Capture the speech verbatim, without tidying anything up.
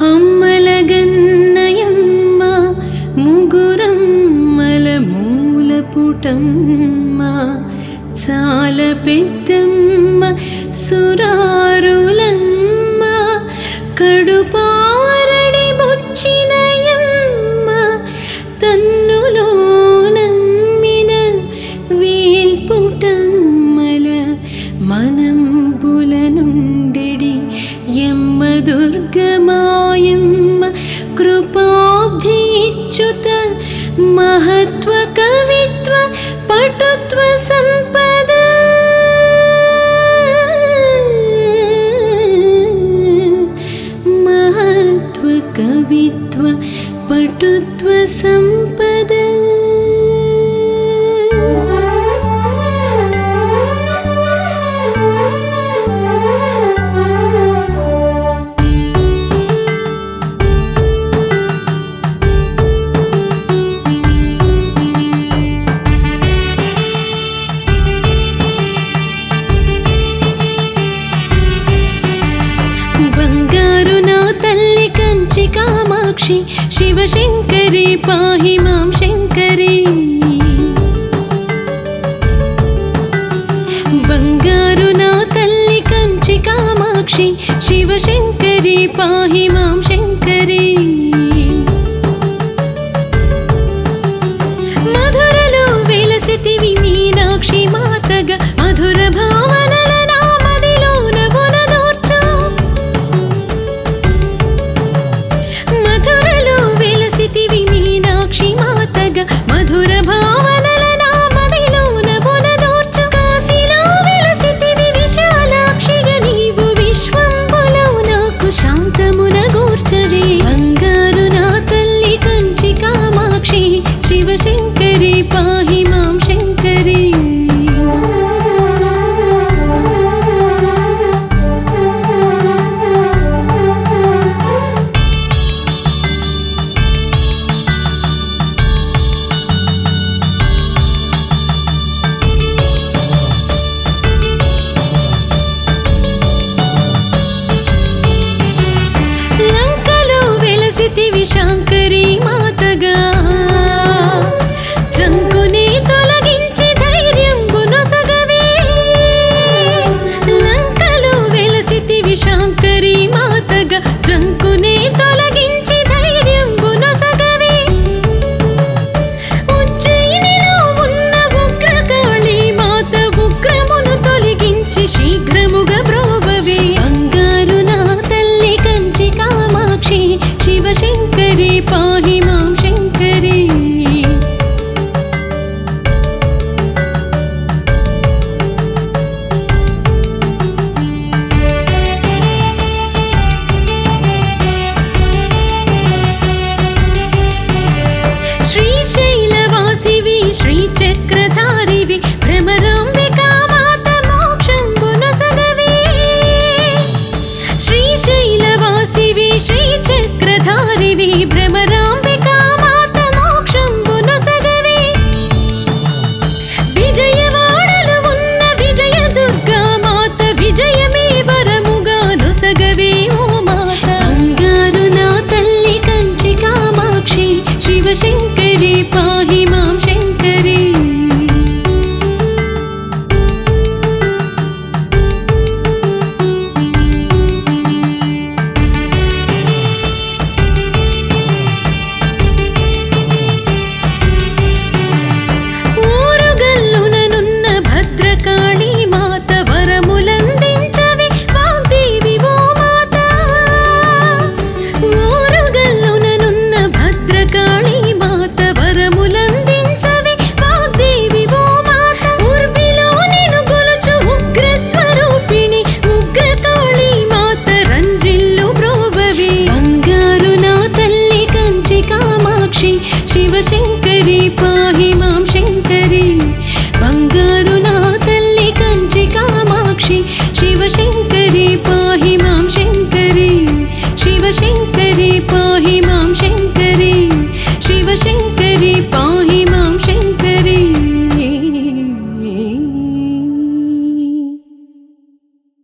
అమ్మలగన్నయమ్మ ముగురమ్మల మూలపుటమ్మ చాల పెద్దమ్మ సురారులమ్మ కడుపారడి బొచ్చినయమ్మ తన్నులో నమ్మిన వేల్పుటమ్మల మనంబుల నుండెడి యమ్మ దుర్గమాయమ్మ కృపాబ్ధి ఇచ్చుత మహత్వ కవిత్వ పటుత్వ సంపద మహత్వ కవిత్వ పటుత్వ సంపద కామాక్షి శివశంకరి పాహి మాం శంకరి బంగారు నా తల్లి కంచి కామాక్షి శివశంకరి పాహి మాం శంకరి మధురలో వెలసితివి మీనాక్షి మాతగా మధుర భావనల నామదిలోన బునదూర్చు మీనాక్షి మాతగా మధుర భావనల నామదిలోన బునదూర్చు కాశీలో వెలసితివి విశాలాక్షిగా నీవు విశ్వంబులో నాకు శాంతమున గూర్చవే బంగారు నా తల్లి కంచి కామాక్షి శివశంకరి పాహి మాం శంకరి శంకరి మాతగా చంకుని తొలగించి ధైర్యం గునసగవే లంకలో వెలసితివి శంకరి మాతగా చంకుని తొలగించి ధైర్యం గునసగవే ఉజ్జయినిలో ఉన్న ఉగ్రకాళి మాత ఉగ్రమును తొలగించి శీఘ్రముగా బ్రోవవే బంగారు నా తల్లి కంచి కామాక్షి శివశంకరి పాహి మాం శంకరి శ్రీశైలవాసివి శ్రీచక్రధారివి భ్రమరాంబికా మాత మోక్షంబునొసగవే శ్రీశైలవాసివి శ్రీచక్రధారివి భ్రమరాంబికా మాత మోక్షంబునొసగవే విజయవాడలో ఉన్న విజయ దుర్గా మాత విజయమే వరముగా నొసగవే ఓ మాత బంగారు నా తల్లి కంచి కామాక్షి శివశంకరి పాహి మాం శంకరి శివశంకరి పాహి మాం శంకరి బంగారు నా తల్లి కంచి కామాక్షి శివశంకరి పాహి మాం శంకరి శివశంకరి